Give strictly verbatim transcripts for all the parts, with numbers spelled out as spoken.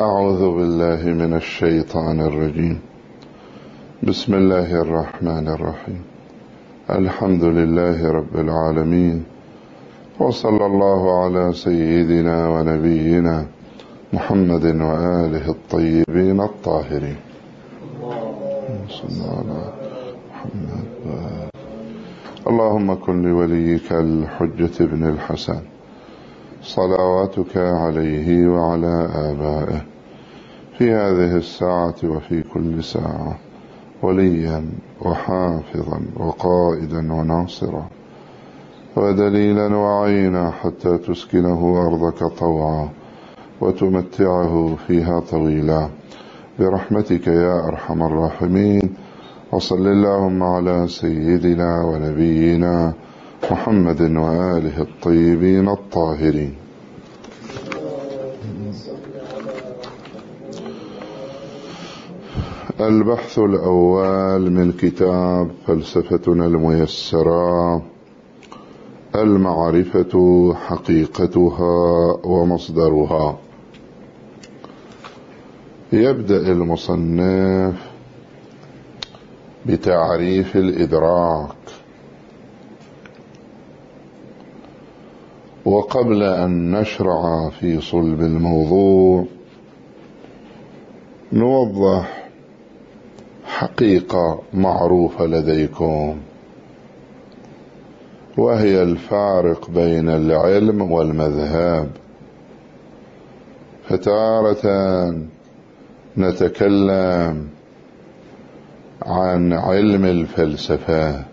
أعوذ بالله من الشيطان الرجيم. بسم الله الرحمن الرحيم. الحمد لله رب العالمين، وصلى الله على سيدنا ونبينا محمد وآله الطيبين الطاهرين. صلى الله على محمد. اللهم كن لوليك الحجة بن الحسن صلواتك عليه وعلى آبائه في هذه الساعة وفي كل ساعة وليا وحافظا وقائدا وناصرا ودليلا وعينا حتى تسكنه أرضك طوعا وتمتعه فيها طويلا برحمتك يا أرحم الراحمين. وصل اللهم على سيدنا ونبينا محمد وآله الطيبين الطاهرين. البحث الأول من كتاب فلسفتنا الميسرة، المعرفة حقيقتها ومصدرها. يبدأ المصنف بتعريف الإدراك، وقبل أن نشرع في صلب الموضوع نوضح حقيقة معروفة لديكم، وهي الفارق بين العلم والمذهب. فتارة نتكلم عن علم الفلسفة،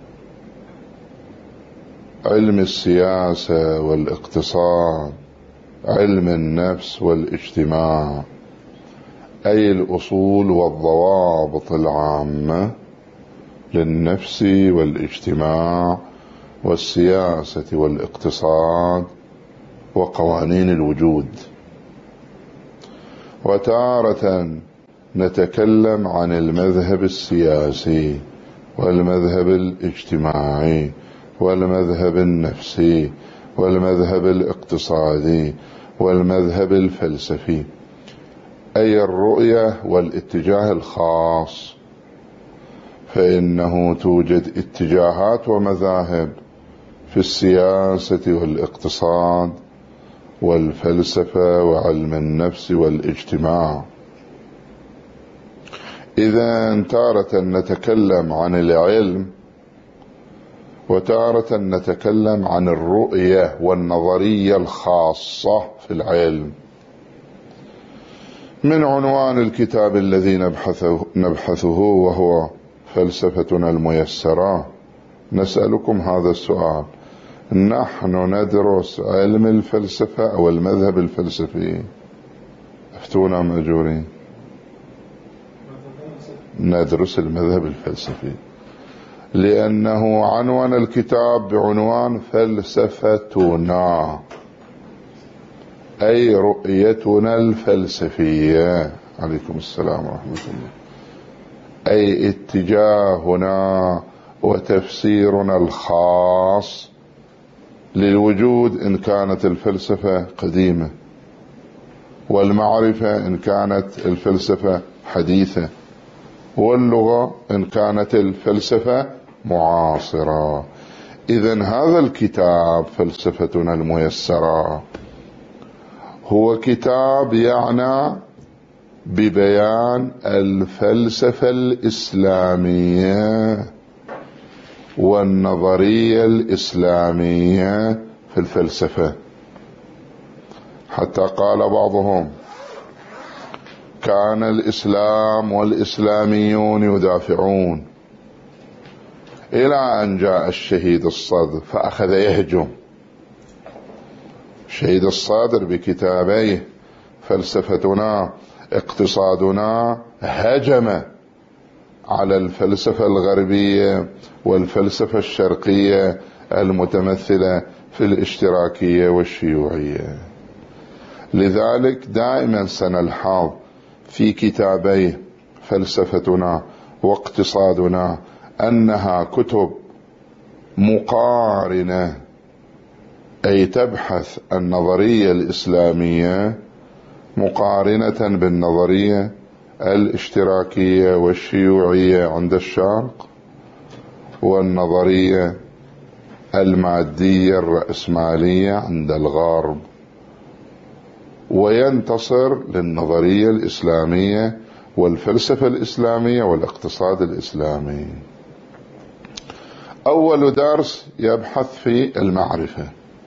علم السياسة والاقتصاد، علم النفس والاجتماع، أي الأصول والضوابط العامة للنفس والاجتماع والسياسة والاقتصاد وقوانين الوجود. وتارة نتكلم عن المذهب السياسي والمذهب الاجتماعي والمذهب النفسي والمذهب الاقتصادي والمذهب الفلسفي، أي الرؤية والاتجاه الخاص. فإنه توجد اتجاهات ومذاهب في السياسة والاقتصاد والفلسفة وعلم النفس والاجتماع. إذا تارة نتكلم عن العلم، وتارة نتكلم عن الرؤية والنظرية الخاصة في العلم. من عنوان الكتاب الذي نبحثه, نبحثه وهو فلسفتنا الميسرة، نسألكم هذا السؤال: نحن ندرس علم الفلسفة أو المذهب الفلسفي؟ افتونا مأجورين. ندرس المذهب الفلسفي، لأنه عنوان الكتاب بعنوان فلسفتنا، أي رؤيتنا الفلسفية. عليكم السلام ورحمة الله. أي اتجاهنا وتفسيرنا الخاص للوجود إن كانت الفلسفة قديمة، والمعرفة إن كانت الفلسفة حديثة، واللغة إن كانت الفلسفة معاصرة. إذن هذا الكتاب فلسفتنا الميسرة هو كتاب يعني ببيان الفلسفة الإسلامية والنظرية الإسلامية في الفلسفة. حتى قال بعضهم: كان الإسلام والإسلاميون يدافعون، إلى أن جاء الشهيد الصدر فأخذ يهجم. الشهيد الصادر بكتابيه فلسفتنا اقتصادنا هجم على الفلسفة الغربية والفلسفة الشرقية المتمثلة في الاشتراكية والشيوعية. لذلك دائما سنلحظ في كتابيه فلسفتنا واقتصادنا أنها كتب مقارنة، أي تبحث النظرية الإسلامية مقارنة بالنظرية الاشتراكية والشيوعية عند الشرق والنظرية المادية الرأسمالية عند الغرب، وينتصر للنظرية الإسلامية والفلسفة الإسلامية والاقتصاد الإسلامي. أول درس يبحث في المعرفة،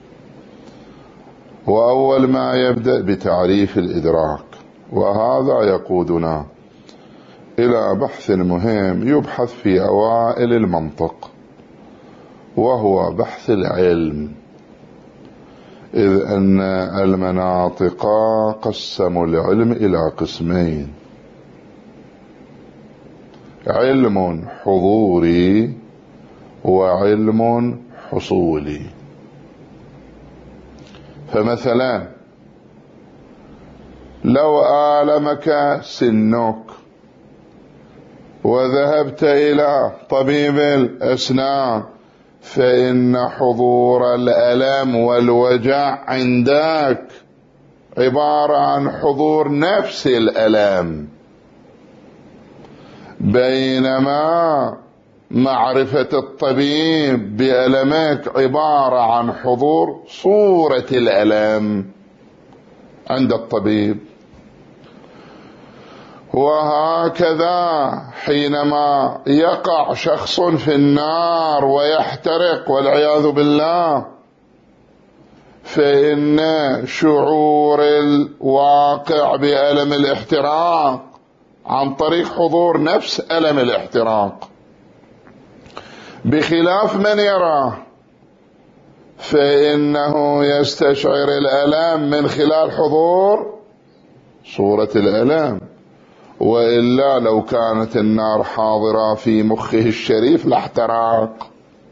وأول ما يبدأ بتعريف الإدراك، وهذا يقودنا إلى بحث مهم يبحث في أوائل المنطق، وهو بحث العلم، إذ أن المناطق قسموا العلم إلى قسمين: علم حضوري وعلم حصولي. فمثلا لو آلمك سنك وذهبت إلى طبيب الأسنان، فإن حضور الألم والوجع عندك عبارة عن حضور نفس الألم، بينما معرفة الطبيب بألمك عبارة عن حضور صورة الألم عند الطبيب. وهكذا حينما يقع شخص في النار ويحترق والعياذ بالله، فإن شعور الواقع بألم الاحتراق عن طريق حضور نفس ألم الاحتراق، بخلاف من يراه فإنه يستشعر الألم من خلال حضور صورة الألم. وإلا لو كانت النار حاضرة في مخه الشريف لاحترق.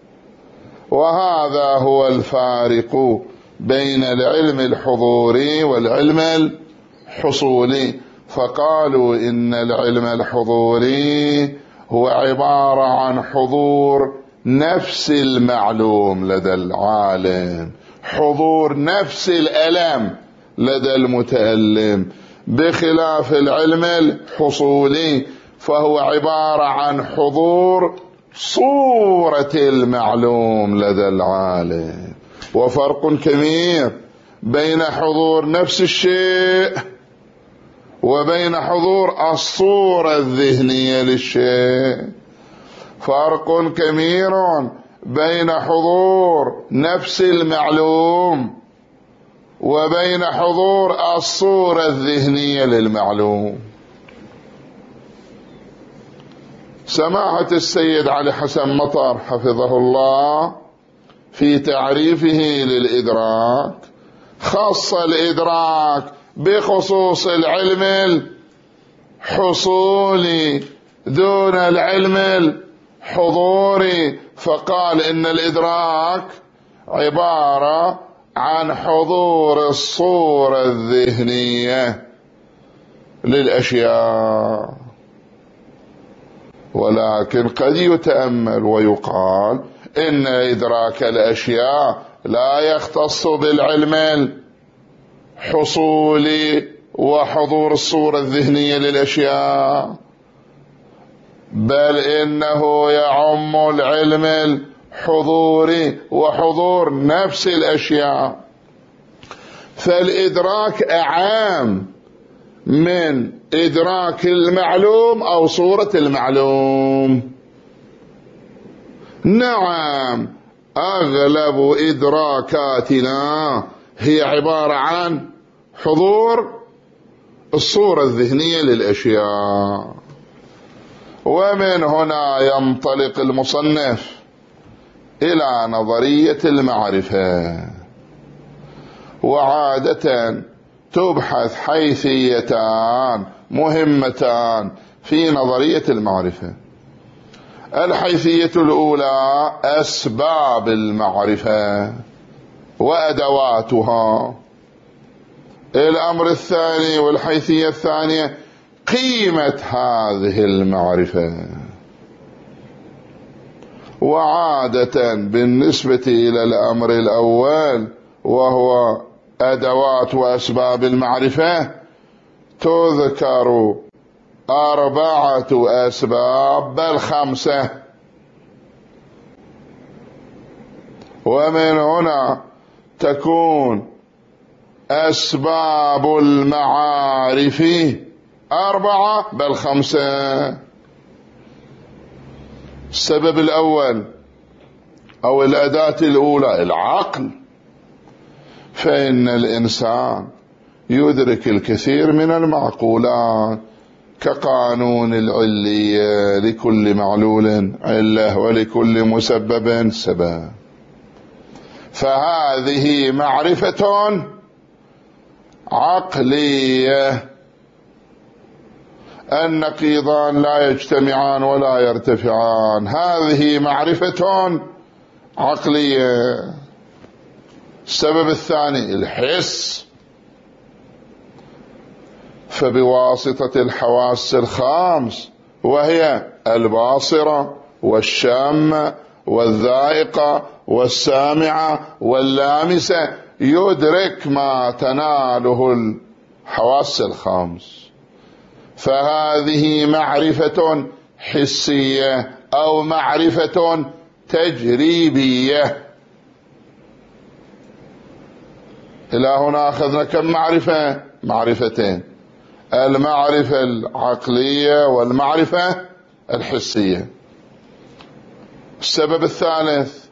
وهذا هو الفارق بين العلم الحضوري والعلم الحصولي. فقالوا إن العلم الحضوري هو عبارة عن حضور نفس المعلوم لدى العالم، حضور نفس الألم لدى المتألم، بخلاف العلم الحصولي فهو عبارة عن حضور صورة المعلوم لدى العالم. وفرق كبير بين حضور نفس الشيء وبين حضور الصورة الذهنية للشيء. فرق كبير بين حضور نفس المعلوم وبين حضور الصورة الذهنية للمعلوم. سماحة السيد علي حسن مطر حفظه الله في تعريفه للإدراك خص الإدراك بخصوص العلم الحصولي دون العلم الحضوري، فقال إن الإدراك عبارة عن حضور الصورة الذهنية للأشياء. ولكن قد يتأمل ويقال إن إدراك الأشياء لا يختص بالعلم الحصولي وحضور الصورة الذهنية للأشياء، بل إنه يعم العلم الحضوري وحضور نفس الأشياء. فالإدراك أعام من إدراك المعلوم أو صورة المعلوم. نعم، أغلب إدراكاتنا هي عبارة عن حضور الصورة الذهنية للأشياء. ومن هنا ينطلق المصنف إلى نظرية المعرفة، وعادة تبحث حيثيتان مهمتان في نظرية المعرفة. الحيثية الأولى أسباب المعرفة وأدواتها. الأمر الثاني والحيثية الثانية قيمة هذه المعرفة. وعادة بالنسبة إلى الأمر الأول وهو أدوات وأسباب المعرفة تذكر أربعة أسباب بل خمسة، ومن هنا تكون أسباب المعارف أربعة بل خمسة. السبب الأول أو الأداة الأولى العقل، فإن الإنسان يدرك الكثير من المعقولات كقانون العلية، لكل معلول علة ولكل مسبب سبب، فهذه معرفة عقلية. النقيضان لا يجتمعان ولا يرتفعان، هذه معرفة عقلية. السبب الثاني الحس، فبواسطة الحواس الخمس وهي الباصرة والشامة والذائقة والسامعة واللامسة يدرك ما تناله الحواس الخمس، فهذه معرفة حسية أو معرفة تجريبية. إلى هنا أخذنا كم معرفة؟ معرفتين، المعرفة العقلية والمعرفة الحسية. السبب الثالث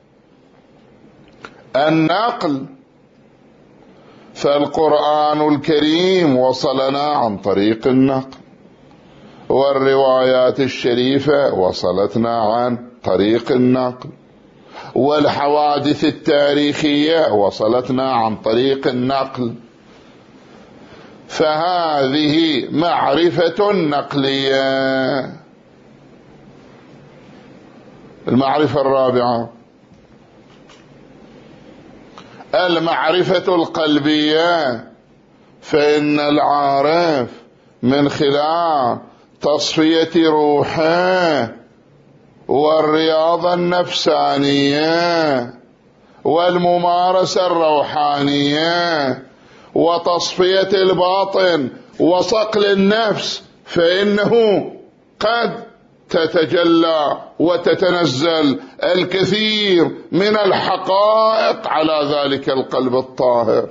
النقل، فالقرآن الكريم وصلنا عن طريق النقل، والروايات الشريفة وصلتنا عن طريق النقل، والحوادث التاريخية وصلتنا عن طريق النقل، فهذه معرفة نقلية. المعرفة الرابعة المعرفة القلبية، فإن العارف من خلال تصفية روحه والرياضة النفسانية والممارسة الروحانية وتصفية الباطن وصقل النفس، فإنه قد تتجلى وتتنزل الكثير من الحقائق على ذلك القلب الطاهر،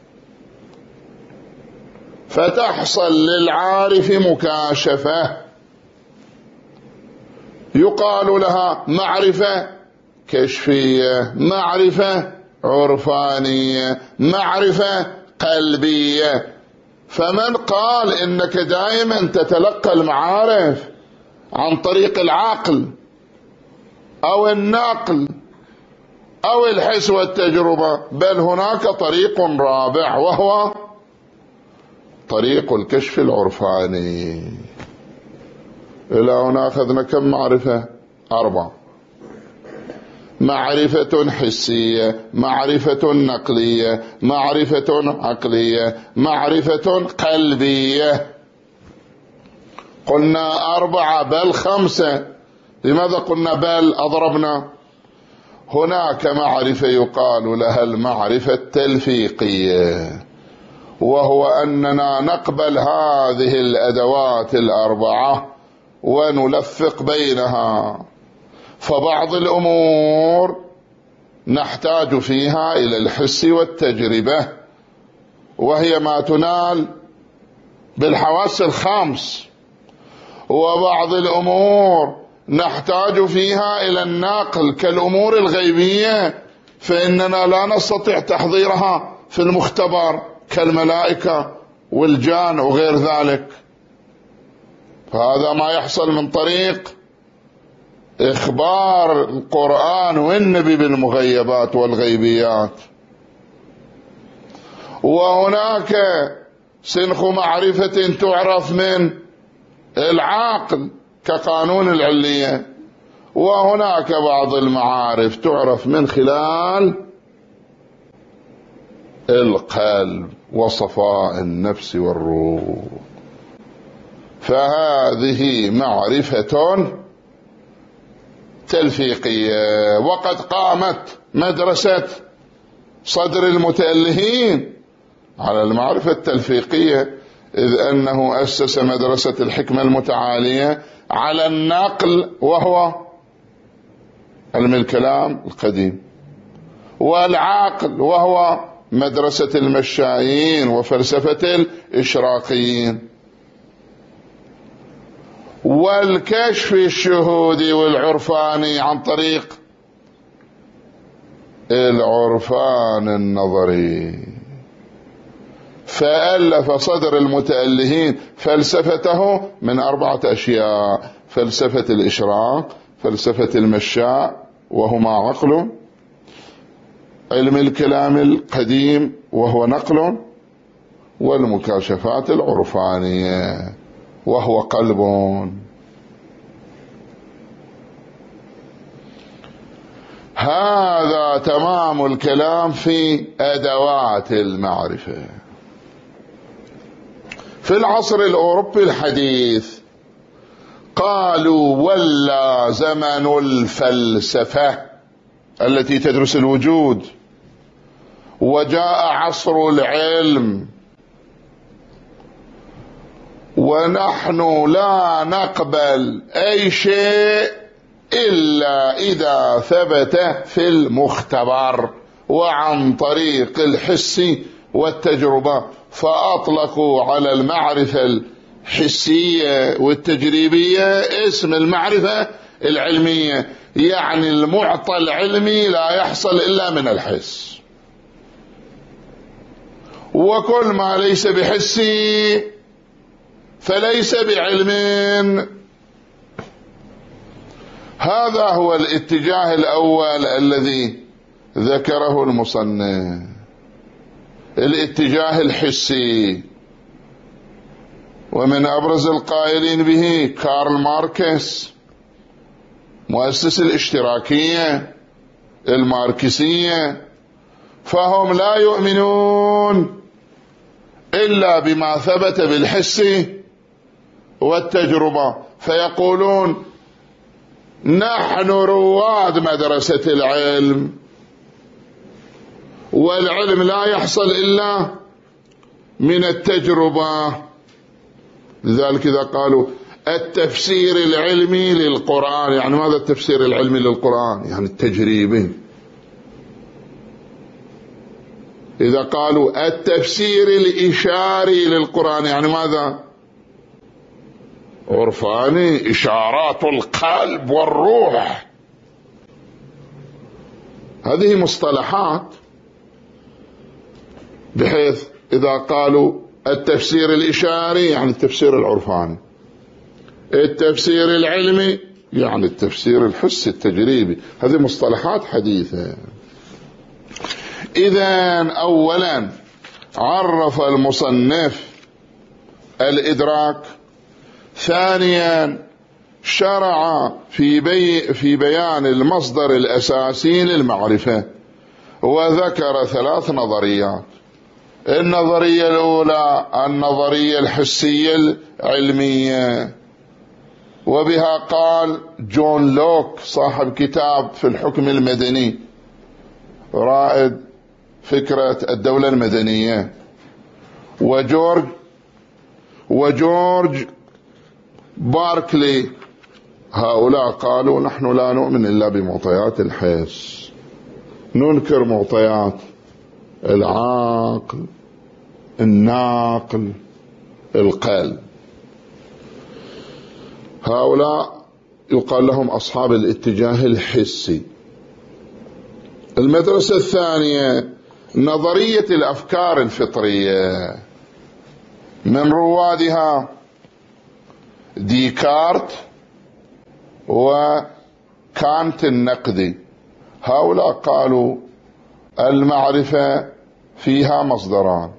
فتحصل للعارف مكاشفة يقال لها معرفة كشفية، معرفة عرفانية، معرفة قلبية. فمن قال إنك دائما تتلقى المعارف عن طريق العقل أو النقل أو الحس والتجربة، بل هناك طريق رابع وهو طريق الكشف العرفاني. إلى هنا أخذنا كم معرفة؟ أربع: معرفة حسية، معرفة نقلية، معرفة عقلية، معرفة قلبية. قلنا أربعة بل خمسة. لماذا قلنا بل؟ أضربنا. هناك معرفة يقال لها المعرفة التلفيقية، وهو أننا نقبل هذه الأدوات الأربعة ونلفق بينها، فبعض الأمور نحتاج فيها إلى الحس والتجربة، وهي ما تنال بالحواس الخمس، وبعض الأمور نحتاج فيها إلى النقل كالأمور الغيبية، فإننا لا نستطيع تحضيرها في المختبر كالملائكة والجان وغير ذلك، فهذا ما يحصل من طريق إخبار القرآن والنبي بالمغيبات والغيبيات. وهناك سنخ معرفة تعرف من العقل كقانون العلية، وهناك بعض المعارف تعرف من خلال القلب وصفاء النفس والروح، فهذه معرفة تلفيقية. وقد قامت مدرسة صدر المتألهين على المعرفة التلفيقية، إذ أنه أسس مدرسة الحكمة المتعالية على النقل، وهو علم الكلام القديم، والعقل وهو مدرسة المشائين وفلسفة الإشراقيين، والكشف الشهودي والعرفاني عن طريق العرفان النظري. فألف صدر المتألهين فلسفته من أربعة أشياء: فلسفة الإشراق، فلسفة المشاء وهما عقل، علم الكلام القديم وهو نقل، والمكاشفات العرفانية وهو قلب. هذا تمام الكلام في أدوات المعرفة. في العصر الأوروبي الحديث قالوا ولا زمن الفلسفة التي تدرس الوجود، وجاء عصر العلم، ونحن لا نقبل أي شيء إلا إذا ثبت في المختبر وعن طريق الحس والتجربة. فأطلقوا على المعرفة الحسية والتجريبية اسم المعرفة العلمية، يعني المعطى العلمي لا يحصل إلا من الحس، وكل ما ليس بحسي فليس بعلم. هذا هو الاتجاه الأول الذي ذكره المصنف، الاتجاه الحسي. ومن أبرز القائلين به كارل ماركس مؤسس الاشتراكية الماركسية، فهم لا يؤمنون إلا بما ثبت بالحس والتجربة، فيقولون نحن رواد مدرسة العلم، والعلم لا يحصل إلا من التجربة. لذلك إذا قالوا التفسير العلمي للقرآن، يعني ماذا التفسير العلمي للقرآن؟ يعني التجريبي. إذا قالوا التفسير الإشاري للقرآن، يعني ماذا؟ عرفاني، إشارات القلب والروح. هذه مصطلحات، بحيث إذا قالوا التفسير الإشاري يعني التفسير العرفاني، التفسير العلمي يعني التفسير الحسي التجريبي. هذه مصطلحات حديثة. إذن أولا عرف المصنف الإدراك، ثانيا شرع في, بي في بيان المصدر الأساسي للمعرفة، وذكر ثلاث نظريات. النظرية الأولى النظرية الحسية العلمية، وبها قال جون لوك صاحب كتاب في الحكم المدني، رائد فكرة الدولة المدنية، وجورج وجورج باركلي. هؤلاء قالوا نحن لا نؤمن إلا بمعطيات الحس، ننكر معطيات العقل، الناقل، القلب. هؤلاء يقال لهم أصحاب الاتجاه الحسي. المدرسة الثانية نظرية الأفكار الفطرية، من روادها ديكارت وكانت النقدي. هؤلاء قالوا المعرفة فيها مصدران: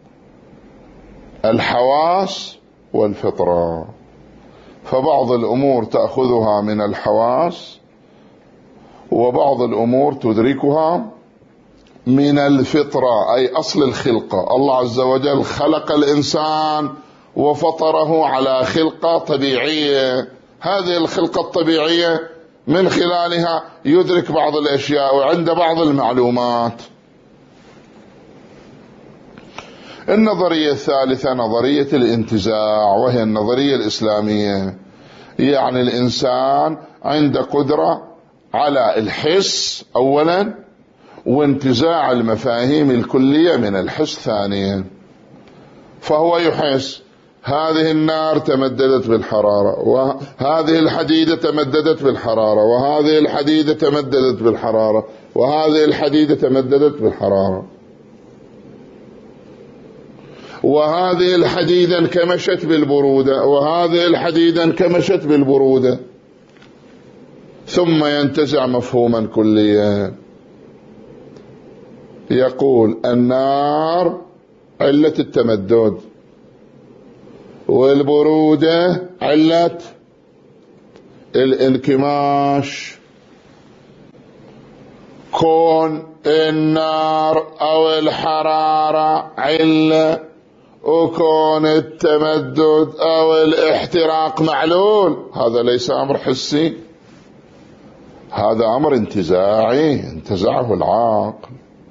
الحواس والفطرة، فبعض الأمور تأخذها من الحواس، وبعض الأمور تدركها من الفطرة، أي أصل الخلقة. الله عز وجل خلق الإنسان وفطره على خلقة طبيعية، هذه الخلقة الطبيعية من خلالها يدرك بعض الأشياء وعند بعض المعلومات. النظرية الثالثة نظرية الانتزاع، وهي النظرية الإسلامية، يعني الإنسان عنده قدرة على الحس أولا وانتزاع المفاهيم الكلية من الحس ثانيا. فهو يحس هذه النار تمددت بالحرارة، وهذه الحديدة تمددت بالحرارة، وهذه الحديدة تمددت بالحرارة، وهذه الحديدة تمددت بالحرارة، وهذه الحديدة انكمشت بالبرودة، وهذه الحديدة انكمشت بالبرودة، ثم ينتزع مفهوما كليا. يقول النار علة التمدد، والبرودة علة الانكماش. كون النار أو الحرارة علة، وكون التمدد أو الاحتراق معلول، هذا ليس أمر حسي، هذا أمر انتزاعي انتزعه العقل.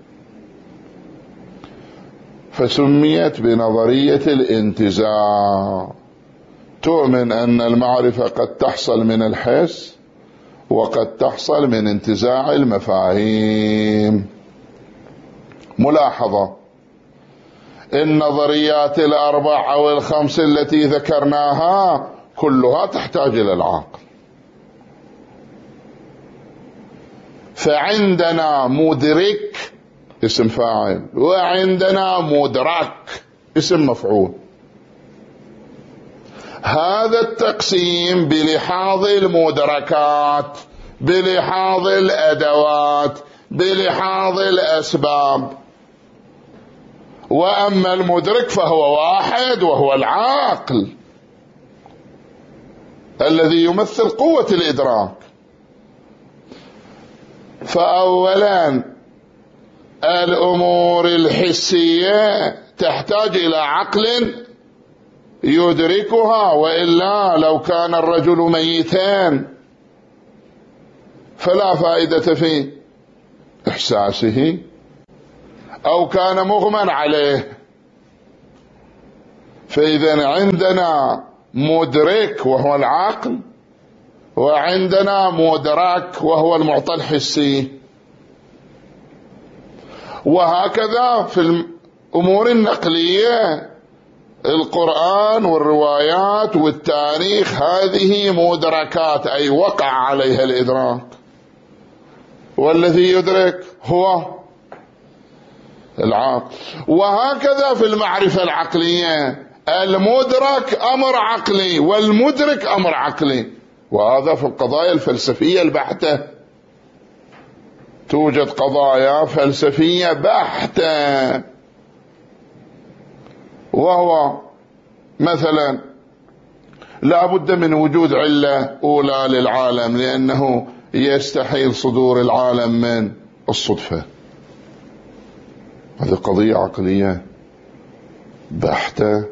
فسميت بنظرية الانتزاع. تؤمن أن المعرفة قد تحصل من الحس وقد تحصل من انتزاع المفاهيم. ملاحظة: النظريات الأربع أو الخمس التي ذكرناها كلها تحتاج إلى العقل. فعندنا مدرك اسم فاعل، وعندنا مدرك اسم مفعول. هذا التقسيم بلحاظ المدركات، بلحاظ الأدوات، بلحاظ الأسباب. وأما المدرك فهو واحد، وهو العقل الذي يمثل قوة الإدراك. فأولا الأمور الحسية تحتاج إلى عقل يدركها، وإلا لو كان الرجل ميتا فلا فائدة في إحساسه، أو كان مغمى عليه. فإذا عندنا مدرك وهو العقل، وعندنا مدرك وهو المعطى الحسي. وهكذا في الأمور النقلية، القرآن والروايات والتاريخ، هذه مدركات، أي وقع عليها الإدراك، والذي يدرك هو العقل. وهكذا في المعرفة العقلية، المدرك أمر عقلي والمدرك أمر عقلي. وهذا في القضايا الفلسفية البحتة. توجد قضايا فلسفية بحتة، وهو مثلا لا بد من وجود علة أولى للعالم، لأنه يستحيل صدور العالم من الصدفة. هذه قضية عقلية بحتة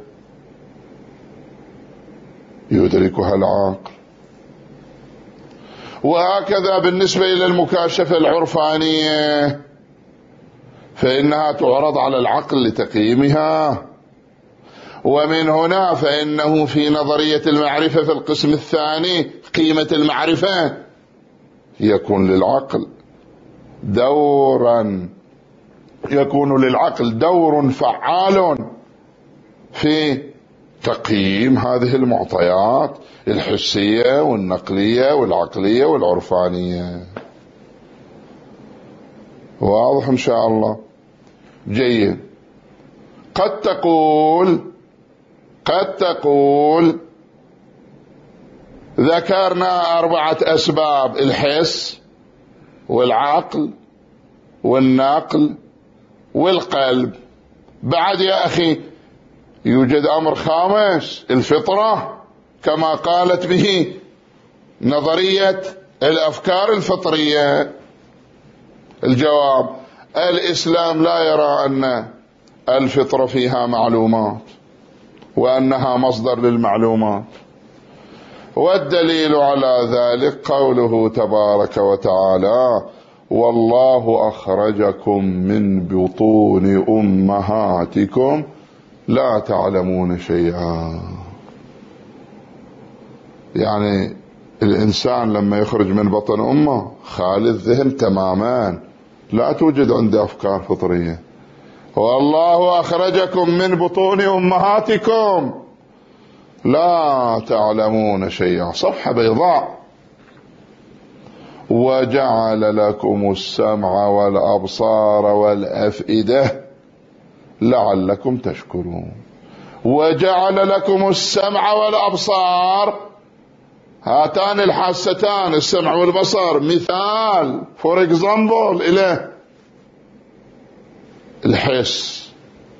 يدركها العقل. وهكذا بالنسبة إلى المكاشفة العرفانية، فإنها تعرض على العقل لتقييمها. ومن هنا فإنه في نظرية المعرفة في القسم الثاني، قيمة المعرفة، يكون للعقل دورا يكون للعقل دور فعال في تقييم هذه المعطيات الحسية والنقلية والعقلية والعرفانية. واضح إن شاء الله؟ جيد. قد تقول قد تقول ذكرنا أربعة أسباب: الحس والعقل والنقل والقلب. بعد يا أخي يوجد أمر خامس، الفطرة، كما قالت به نظرية الأفكار الفطرية. الجواب: الإسلام لا يرى أن الفطرة فيها معلومات وأنها مصدر للمعلومات. والدليل على ذلك قوله تبارك وتعالى: والله أخرجكم من بطون أمهاتكم لا تعلمون شيئا. يعني الإنسان لما يخرج من بطن أمه خالي الذهن تماما، لا توجد عنده أفكار فطرية. والله أخرجكم من بطون أمهاتكم لا تعلمون شيئا، صفحة بيضاء. وجعل لكم السمع والأبصار والأفئدة لعلكم تشكرون. وجعل لكم السمع والأبصار، هاتان الحاستان السمع والبصر، مثال فور اكزامبل إليه الحس،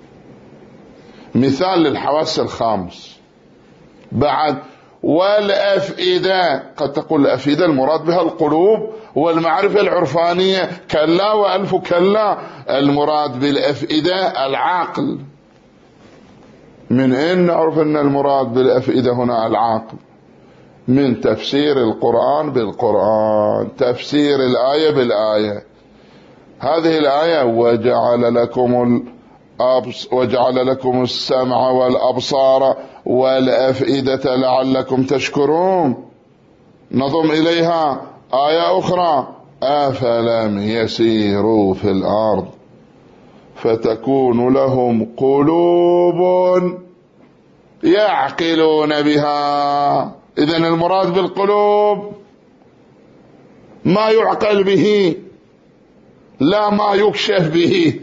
مثال للحواس الخامس. بعد والأفئدة، قد تقول الأفئدة المراد بها القلوب والمعرفة العرفانية، كلا وألف كلا، المراد بالأفئدة العقل. من أين نعرف أن المراد بالأفئدة هنا العقل؟ من تفسير القرآن بالقرآن، تفسير الآية بالآية. هذه الآية وجعل لكم الأبص وجعل لكم السمع والأبصار والأفئدة لعلكم تشكرون. نضم إليها آية أخرى: أفلم يسيروا في الأرض فتكون لهم قلوب يعقلون بها. إذن المراد بالقلوب ما يعقل به، لا ما يكشف به.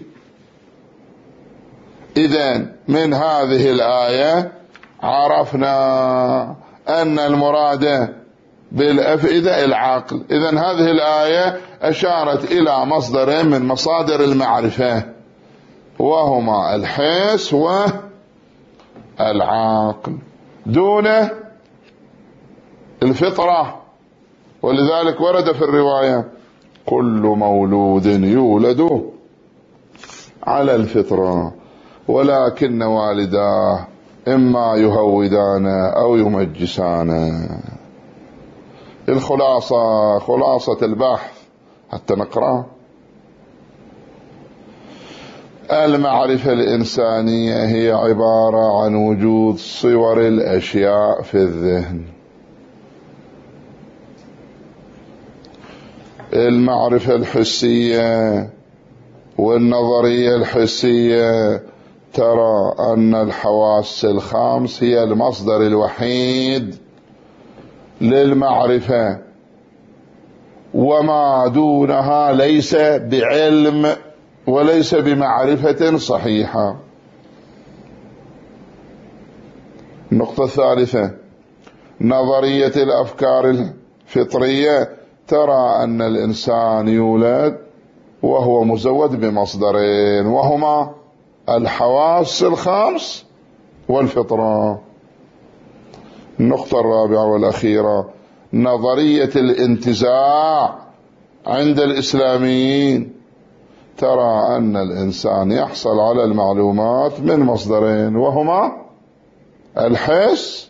إذن من هذه الآية عرفنا أن المراد بالأفئدة العقل. إذن هذه الآية أشارت إلى مصدرين من مصادر المعرفة، وهما الحس والعقل، دون الفطرة. ولذلك ورد في الرواية: كل مولود يولد على الفطرة ولكن والداه إما يهودان أو يمجسان. الخلاصة، خلاصة البحث حتى نقرأ: المعرفة الإنسانية هي عبارة عن وجود صور الأشياء في الذهن. المعرفة الحسية والنظرية الحسية ترى أن الحواس الخمس هي المصدر الوحيد للمعرفة، وما دونها ليس بعلم وليس بمعرفة صحيحة. النقطة الثالثة: نظرية الأفكار الفطرية ترى أن الإنسان يولد وهو مزود بمصدرين، وهما الحواس الخمس والفطرة. النقطة الرابعة والأخيرة: نظرية الانتزاع عند الإسلاميين ترى أن الإنسان يحصل على المعلومات من مصدرين، وهما الحس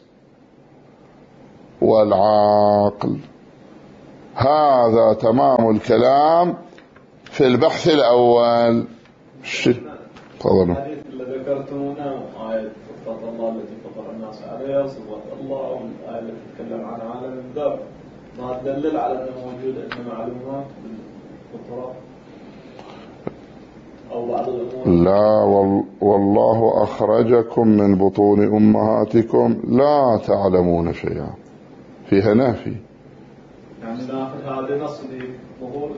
والعقل. هذا تمام الكلام في البحث الأول. تفضلوا. الحديث اللي ذكرتمونه آية فطرة الله التي فطر الناس عليها صفات الله، والآية التي تتكلم عن عالم الذر، ما تدلل على أنه موجود أن معلومات بالفطرة أو بعض الأمور؟ لا، والله أخرجكم من بطون أمهاتكم لا تعلمون شيئا، فيها نافي. يعني ناخذ هذا نص لظهور.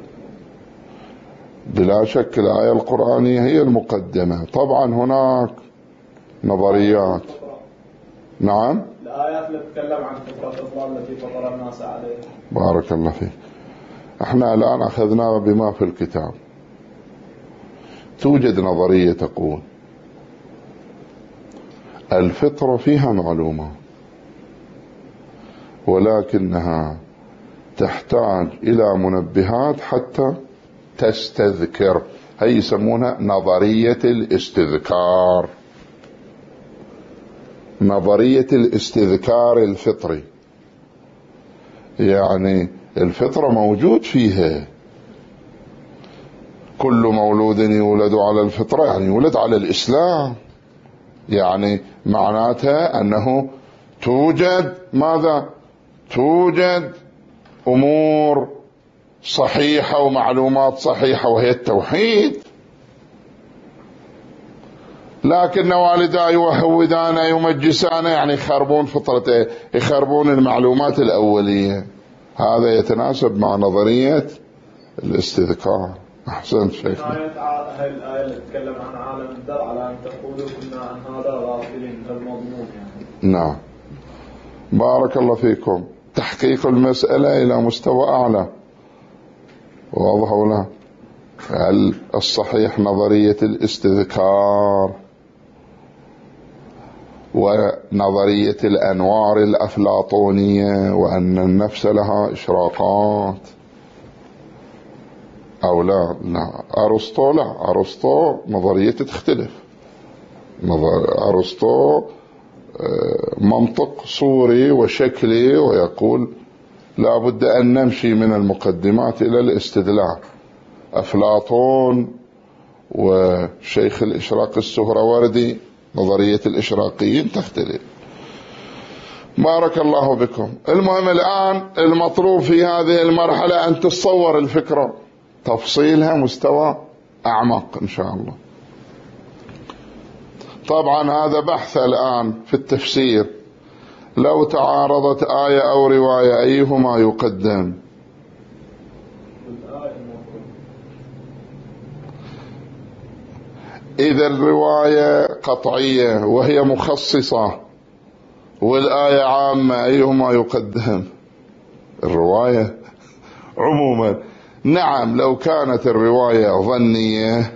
بلا شك الآية القرآنية هي المقدمة. طبعا هناك نظريات. نعم، الآيات اللي تتكلم عن فطرة الله التي فطر الناس عليها. بارك الله فيك. احنا الآن أخذنا بما في الكتاب. توجد نظرية تقول الفطرة فيها معلومة، ولكنها تحتاج إلى منبهات حتى تستذكر. هي يسمونها نظرية الاستذكار، نظرية الاستذكار الفطري. يعني الفطرة موجود فيها، كل مولود يولد على الفطرة، يعني يولد على الإسلام، يعني معناتها أنه توجد ماذا؟ توجد أمور صحيحة ومعلومات صحيحة وهي التوحيد، لكن والداي يوهودانا يمجسانا، يعني يخربون فطرته، يخربون المعلومات الأولية. هذا يتناسب مع نظرية الاستذكار. أحسنت شيخنا. هاي الآية اللي تتكلم عن عالم الدر على أن تقولوا كنا عن هذا غافلين المضمون يعني. نعم، بارك الله فيكم. تحقيق المسألة إلى مستوى أعلى، واضح ولا؟ هل الصحيح نظرية الاستذكار ونظرية الأنوار الأفلاطونية وأن النفس لها إشراقات أو لا؟ لا. أرسطو لا، أرسطو نظرية تختلف. نظر أرسطو منطق صوري وشكلي، ويقول لا بد أن نمشي من المقدمات إلى الاستدلال. أفلاطون وشيخ الإشراق السهروردي نظرية الإشراقيين تختلف. بارك الله بكم. المهم الآن المطلوب في هذه المرحلة أن تتصور الفكرة، تفصيلها مستوى أعمق إن شاء الله. طبعا هذا بحث الآن في التفسير. لو تعارضت آية أو رواية أيهما يقدم؟ إذا الرواية قطعية وهي مخصصة والآية عامة أيهما يقدم؟ الرواية عموما. نعم، لو كانت الرواية ظنية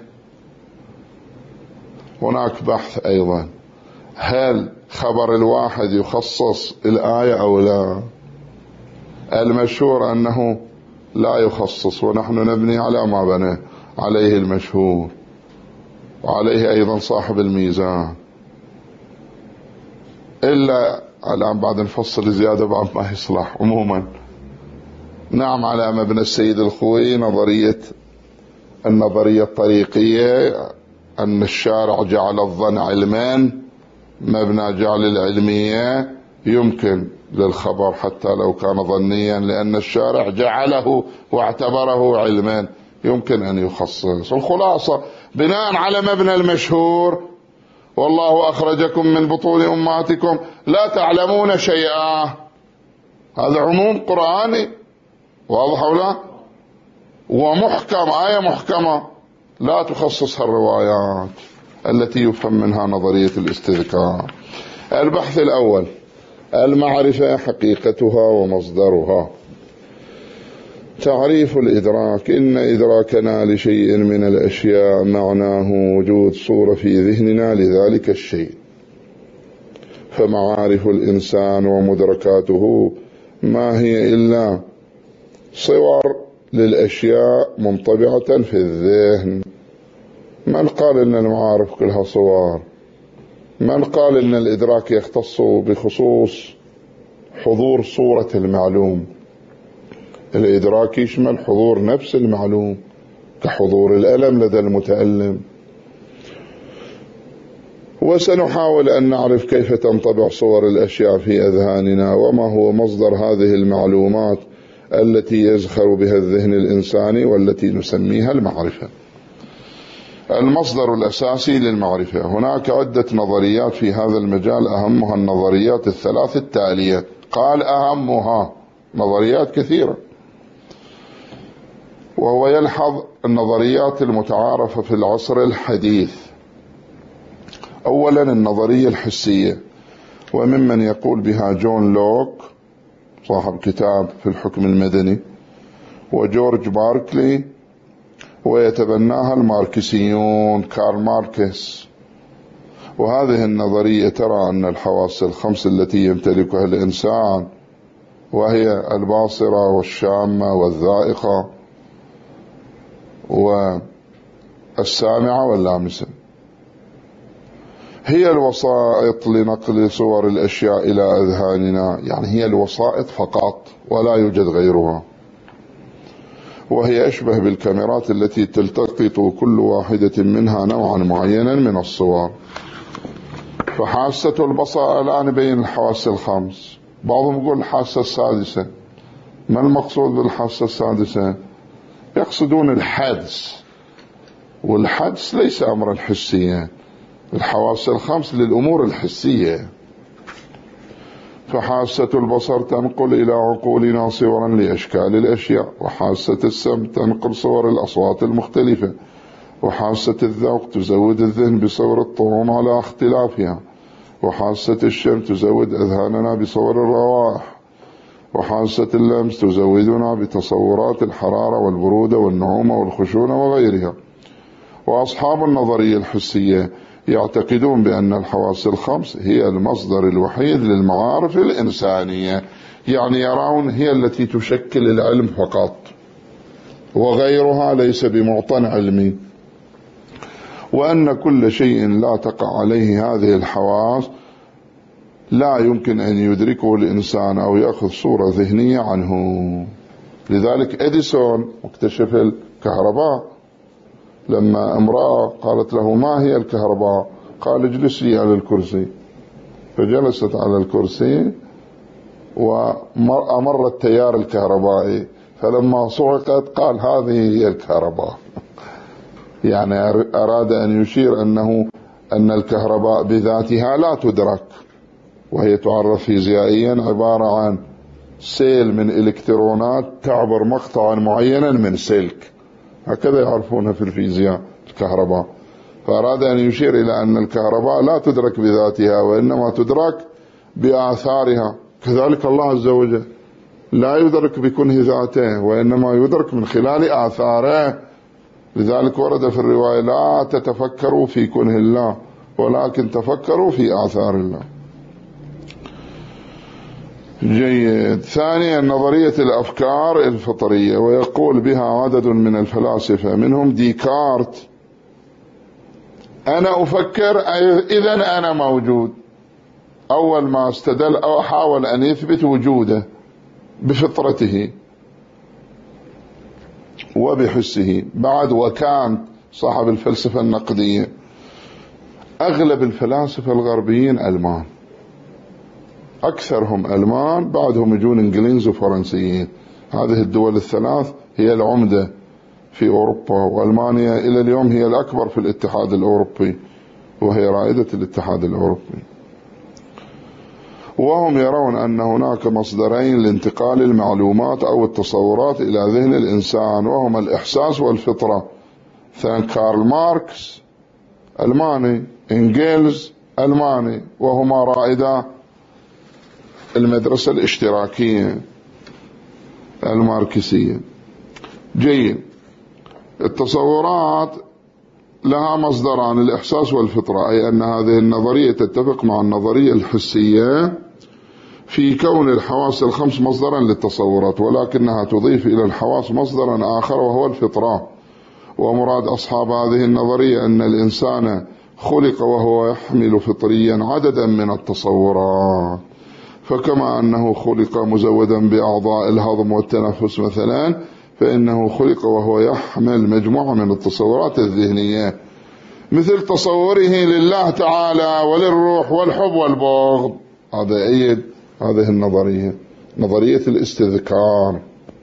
هناك بحث أيضا، هل خبر الواحد يخصص الآية أو لا؟ المشهور أنه لا يخصص، ونحن نبني على ما بنى عليه المشهور، وعليه أيضا صاحب الميزان. إلا الآن بعد نفصل زيادة بعد ما يصلح. عموما نعم، على مبنى السيد الخوي نظرية النظرية الطريقية أن الشارع جعل الظن علما، مبنى جعل العلمية يمكن للخبر حتى لو كان ظنيا، لأن الشارع جعله واعتبره علما يمكن أن يخصص. الخلاصة بناء على مبنى المشهور والله أخرجكم من بطون أمهاتكم لا تعلمون شيئا، هذا عموم قرآني واضح ولا؟ ومحكم، آية محكمة لا تخصصها الروايات التي يفهم منها نظرية الاستذكار. البحث الأول: المعرفة حقيقتها ومصدرها. تعريف الإدراك: إن إدراكنا لشيء من الأشياء معناه وجود صورة في ذهننا لذلك الشيء، فمعارف الإنسان ومدركاته ما هي إلا صور للأشياء منطبعة في الذهن. من قال إن المعارف كلها صور؟ من قال إن الإدراك يختص بخصوص حضور صورة المعلوم؟ الإدراك يشمل حضور نفس المعلوم، كحضور الألم لدى المتألم. وسنحاول أن نعرف كيف تنطبع صور الأشياء في أذهاننا، وما هو مصدر هذه المعلومات التي يزخر بها الذهن الإنساني والتي نسميها المعرفة. المصدر الأساسي للمعرفة: هناك عدة نظريات في هذا المجال، أهمها النظريات الثلاث التالية. قال أهمها، نظريات كثيرة، وهو يلحظ النظريات المتعارفة في العصر الحديث. أولا النظرية الحسية، وممن يقول بها جون لوك صاحب كتاب في الحكم المدني، وجورج باركلي، ويتبناها الماركسيون كارل ماركس. وهذه النظرية ترى أن الحواس الخمس التي يمتلكها الإنسان، وهي الباصرة والشامة والذائقة والسامعة واللامسة، هي الوسائط لنقل صور الأشياء إلى أذهاننا، يعني هي الوسائط فقط ولا يوجد غيرها. وهي أشبه بالكاميرات التي تلتقط كل واحدة منها نوعا معينا من الصور. فحاسة البصر الآن يبين الحواس الخمس، بعضهم يقول الحاسة السادسة. ما المقصود بالحاسة السادسة؟ يقصدون الحدس، والحدس ليس أمرا حسيا، الحواس الخمس للأمور الحسية. فحاسة البصر تنقل إلى عقولنا صورا لأشكال الأشياء، وحاسة السمع تنقل صور الأصوات المختلفة، وحاسة الذوق تزود الذهن بصور الطعوم على اختلافها، وحاسة الشم تزود أذهاننا بصور الروائح، وحاسة اللمس تزودنا بتصورات الحرارة والبرودة والنعومة والخشونة وغيرها. وأصحاب النظرية الحسية يعتقدون بأن الحواس الخمس هي المصدر الوحيد للمعارف الإنسانية، يعني يرون هي التي تشكل العلم فقط، وغيرها ليس بمعطى علمي، وأن كل شيء لا تقع عليه هذه الحواس لا يمكن أن يدركه الإنسان أو يأخذ صورة ذهنية عنه. لذلك إديسون مكتشف الكهرباء، لما امرأة قالت له ما هي الكهرباء؟ قال اجلس لي على الكرسي، فجلست على الكرسي وأمر التيار الكهربائي، فلما صعقت قال هذه هي الكهرباء. يعني أراد أن يشير أنه أن الكهرباء بذاتها لا تدرك، وهي تعرف فيزيائيا عبارة عن سيل من إلكترونات تعبر مقطعا معينا من سلك، هكذا يعرفونها في الفيزياء الكهرباء. فأراد أن يشير إلى أن الكهرباء لا تدرك بذاتها، وإنما تدرك بآثارها. كذلك الله عز وجل لا يدرك بكنه ذاته، وإنما يدرك من خلال آثاره. لذلك ورد في الرواية لا تتفكروا في كنه الله، ولكن تفكروا في آثار الله. جيد. ثانيا نظرية الأفكار الفطرية، ويقول بها عدد من الفلاسفة منهم ديكارت: أنا أفكر إذن أنا موجود. أول ما استدل أو حاول أن يثبت وجوده بفطرته وبحسه. بعد وكانت صاحب الفلسفة النقدية. أغلب الفلاسفة الغربيين ألمان، أكثرهم ألمان، بعدهم يجون إنجليز وفرنسيين. هذه الدول الثلاث هي العمدة في أوروبا، وألمانيا إلى اليوم هي الأكبر في الاتحاد الأوروبي، وهي رائدة الاتحاد الأوروبي. وهم يرون أن هناك مصدرين لانتقال المعلومات أو التصورات إلى ذهن الإنسان، وهما الإحساس والفطرة. ثاني كارل ماركس ألماني، إنجلز ألماني، وهما رائدا المدرسة الاشتراكية الماركسية. جيد. التصورات لها مصدران، الإحساس والفطرة، أي أن هذه النظرية تتفق مع النظرية الحسية في كون الحواس الخمس مصدرا للتصورات، ولكنها تضيف إلى الحواس مصدرا آخر وهو الفطرة. ومراد أصحاب هذه النظرية أن الإنسان خلق وهو يحمل فطريا عددا من التصورات، فكما أنه خلق مزودا بأعضاء الهضم والتنفس مثلا، فإنه خلق وهو يحمل مجموعة من التصورات الذهنية، مثل تصوره لله تعالى وللروح والحب والبغض. هذا أيد هذه النظرية، نظرية الاستذكار،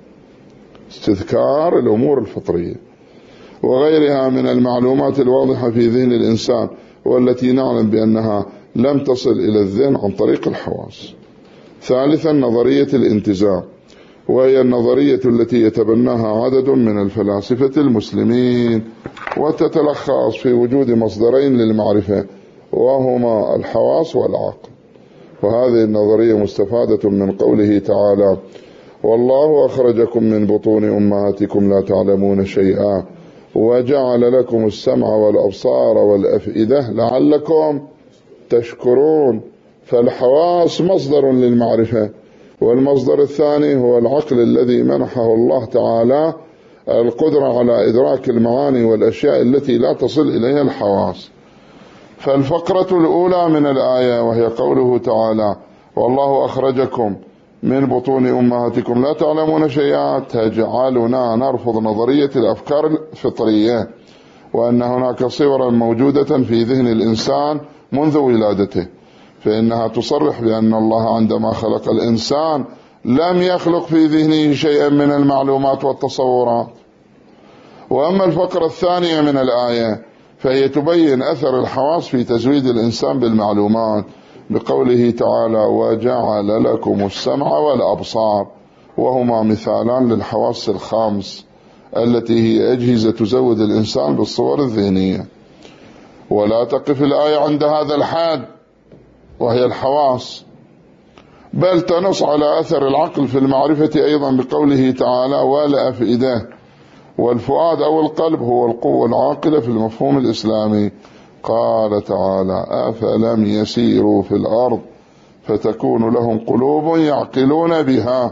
استذكار الأمور الفطرية وغيرها من المعلومات الواضحة في ذهن الإنسان، والتي نعلم بأنها لم تصل إلى الذهن عن طريق الحواس. ثالثا نظرية الانتزاع، وهي النظرية التي يتبناها عدد من الفلاسفة المسلمين، وتتلخص في وجود مصدرين للمعرفة، وهما الحواس والعقل. وهذه النظرية مستفادة من قوله تعالى: والله أخرجكم من بطون أمهاتكم لا تعلمون شيئا وجعل لكم السمع والأبصار والأفئدة لعلكم تشكرون. فالحواس مصدر للمعرفة، والمصدر الثاني هو العقل الذي منحه الله تعالى القدرة على إدراك المعاني والأشياء التي لا تصل إليها الحواس. فالفقرة الأولى من الآية وهي قوله تعالى: والله أخرجكم من بطون أمهاتكم لا تعلمون شيئا، تجعلنا نرفض نظرية الأفكار الفطرية، وأن هناك صورا موجودة في ذهن الإنسان منذ ولادته، فإنها تصرح بأن الله عندما خلق الإنسان لم يخلق في ذهنه شيئا من المعلومات والتصورات. وأما الفقرة الثانية من الآية فهي تبين أثر الحواس في تزويد الإنسان بالمعلومات بقوله تعالى: وجعل لكم السمع والأبصار، وهما مثالان للحواس الخمس التي هي أجهزة تزود الإنسان بالصور الذهنية. ولا تقف الآية عند هذا الحد وهي الحواس، بل تنص على أثر العقل في المعرفة أيضا بقوله تعالى: والأفئدة. والفؤاد أو القلب هو القوة العاقلة في المفهوم الإسلامي. قال تعالى: أفلم يسيروا في الأرض فتكون لهم قلوب يعقلون بها.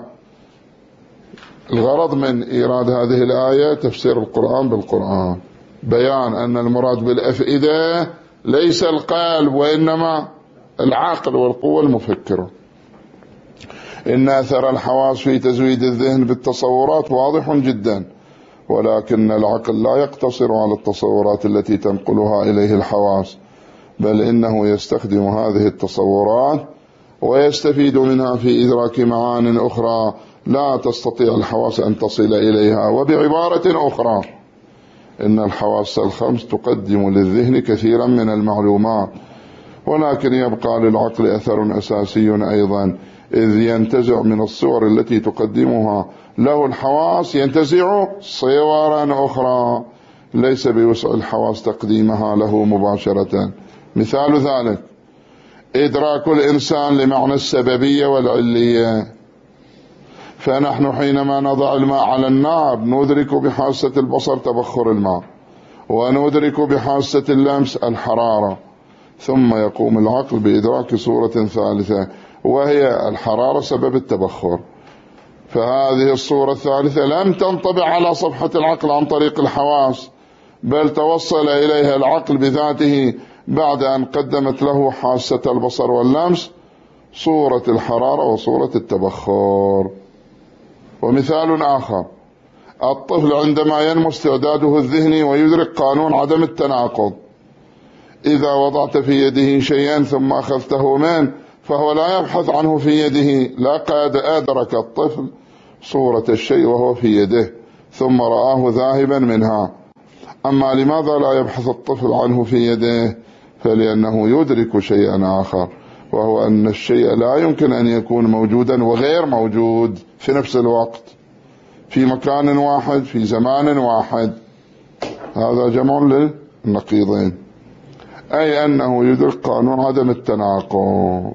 الغرض من إيراد هذه الآية تفسير القرآن بالقرآن، بيان أن المراد بالأفئدة ليس القلب وإنما العقل والقوة المفكرة. إن أثر الحواس في تزويد الذهن بالتصورات واضح جدا، ولكن العقل لا يقتصر على التصورات التي تنقلها إليه الحواس، بل إنه يستخدم هذه التصورات ويستفيد منها في إدراك معان أخرى لا تستطيع الحواس أن تصل إليها. وبعبارة أخرى، إن الحواس الخمس تقدم للذهن كثيرا من المعلومات، ولكن يبقى للعقل أثر أساسي أيضا، إذ ينتزع من الصور التي تقدمها له الحواس ينتزع صورا أخرى ليس بوسع الحواس تقديمها له مباشرة. مثال ذلك إدراك الإنسان لمعنى السببية والعلية. فنحن حينما نضع الماء على النار ندرك بحاسة البصر تبخر الماء، وندرك بحاسة اللمس الحرارة، ثم يقوم العقل بإدراك صورة ثالثة وهي الحرارة سبب التبخر. فهذه الصورة الثالثة لم تنطبع على صفحة العقل عن طريق الحواس، بل توصل إليها العقل بذاته بعد أن قدمت له حاسة البصر واللمس صورة الحرارة وصورة التبخر. ومثال آخر، الطفل عندما ينمو استعداده الذهني ويدرك قانون عدم التناقض، إذا وضعت في يده شيئا ثم أخذته منه فهو لا يبحث عنه في يده، لقد أدرك الطفل صورة الشيء وهو في يده ثم رآه ذاهبا منها. أما لماذا لا يبحث الطفل عنه في يده؟ فلأنه يدرك شيئا آخر، وهو أن الشيء لا يمكن أن يكون موجودا وغير موجود في نفس الوقت، في مكان واحد في زمان واحد. هذا جمع للنقيضين، أي أنه يدرك قانون عدم التناقض،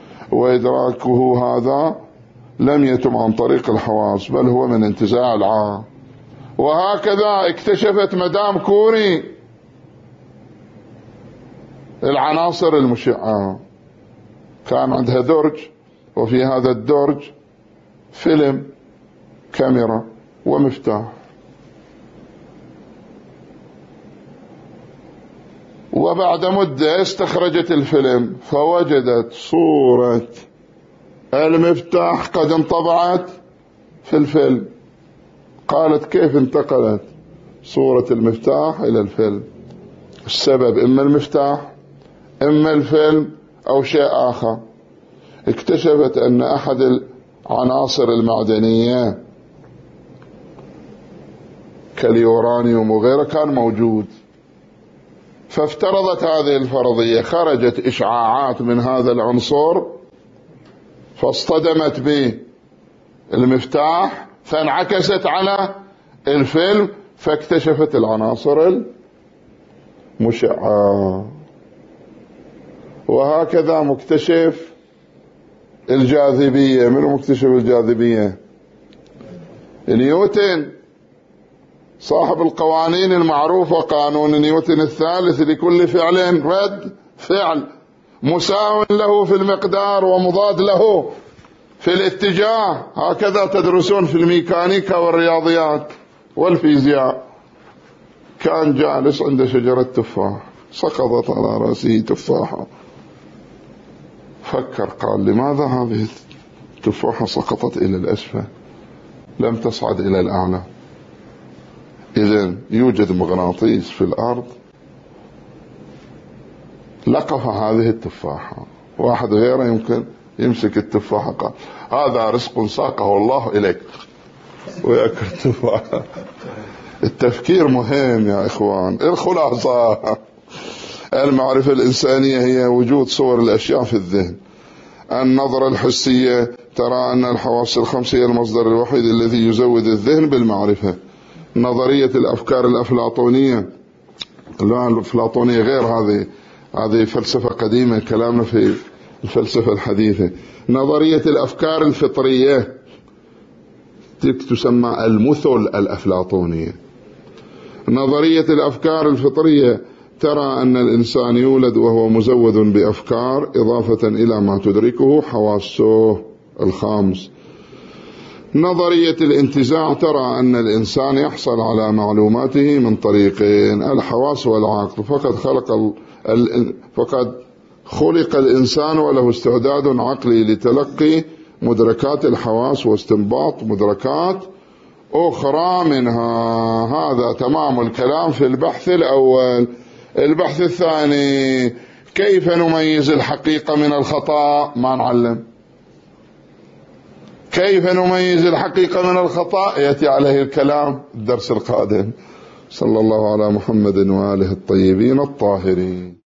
وإدراكه هذا لم يتم عن طريق الحواس بل هو من انتزاع العقل. وهكذا اكتشفت مدام كوري العناصر المشعة. كان عندها درج، وفي هذا الدرج فيلم، كاميرا، ومفتاح. وبعد مدة استخرجت الفيلم فوجدت صورة المفتاح قد انطبعت في الفيلم. قالت: كيف انتقلت صورة المفتاح إلى الفيلم؟ السبب إما المفتاح إما الفيلم أو شيء آخر. اكتشفت أن أحد العناصر المعدنية كاليورانيوم وغيره كان موجود، فافترضت هذه الفرضية. خرجت إشعاعات من هذا العنصر فاصطدمت بالمفتاح فانعكست على الفيلم فاكتشفت العناصر المشعة. وهكذا مكتشف الجاذبية. من مكتشف الجاذبية؟ نيوتن، صاحب القوانين المعروفة، قانون نيوتن الثالث: لكل فعل رد فعل مساو له في المقدار ومضاد له في الاتجاه. هكذا تدرسون في الميكانيكا والرياضيات والفيزياء. كان جالس عند شجرة تفاح، سقطت على رأسه تفاحة، فكر قال: لماذا هذه التفاحة سقطت إلى الأسفل لم تصعد إلى الأعلى؟ إذن يوجد مغناطيس في الأرض لقف هذه التفاحة، واحد غيره يمكن يمسك التفاحة قال هذا رزق ساقه الله إليك ويأكل التفاحة. التفكير مهم يا إخوان. الخلاصة المعرفة الإنسانية هي وجود صور الأشياء في الذهن. النظرة الحسية ترى أن الحواس الخمس هي المصدر الوحيد الذي يزود الذهن بالمعرفة. نظرية الأفكار الأفلاطونية، لا الأفلاطونية غير هذه، هذه فلسفة قديمة، كلامنا في الفلسفة الحديثة. نظرية الأفكار الفطرية تسمى المثل الأفلاطونية. نظرية الأفكار الفطرية ترى أن الإنسان يولد وهو مزود بأفكار إضافة إلى ما تدركه حواسه الخامس. نظرية الانتزاع ترى أن الإنسان يحصل على معلوماته من طريقين، الحواس والعقل. فقد خلق ال... فقد خلق الإنسان وله استعداد عقلي لتلقي مدركات الحواس واستنباط مدركات أخرى منها. هذا تمام الكلام في البحث الأول. البحث الثاني كيف نميز الحقيقة من الخطأ؟ ما نعلم. كيف نميز الحقيقة من الخطأ؟ يأتي عليه الكلام الدرس القادم. صلى الله على محمد وآله الطيبين الطاهرين.